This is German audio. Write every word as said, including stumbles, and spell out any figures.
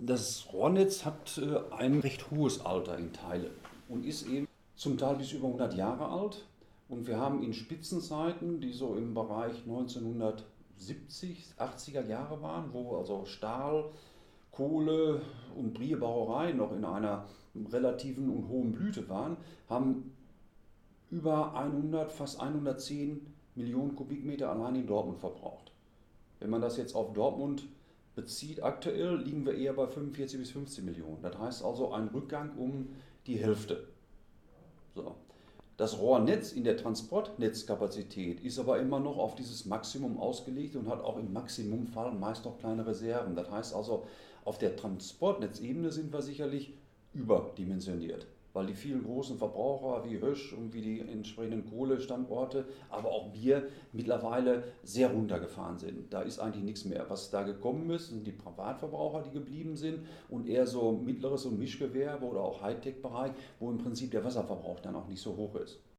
Das Rohrnetz hat äh, ein recht hohes Alter in Teilen und ist eben zum Teil bis über hundert Jahre alt. Und wir haben in Spitzenzeiten, die so im Bereich neunzehnhundertsiebzig, achtziger Jahre waren, wo also Stahl, Kohle und Bierbauerei noch in einer relativen und hohen Blüte waren, haben über hundert, fast hundertzehn Millionen Kubikmeter allein in Dortmund verbraucht. Wenn man das jetzt auf Dortmund bezieht, aktuell liegen wir eher bei fünfundvierzig bis fünfzehn Millionen. Das heißt also ein Rückgang um die Hälfte. So. Das Rohrnetz in der Transportnetzkapazität ist aber immer noch auf dieses Maximum ausgelegt und hat auch im Maximumfall meist noch kleine Reserven. Das heißt also, auf der Transportnetzebene sind wir sicherlich überdimensioniert, weil die vielen großen Verbraucher wie Hösch und wie die entsprechenden Kohlestandorte, aber auch Bier mittlerweile sehr runtergefahren sind. Da ist eigentlich nichts mehr. Was da gekommen ist, sind die Privatverbraucher, die geblieben sind und eher so mittleres und Mischgewerbe oder auch Hightech-Bereich, wo im Prinzip der Wasserverbrauch dann auch nicht so hoch ist.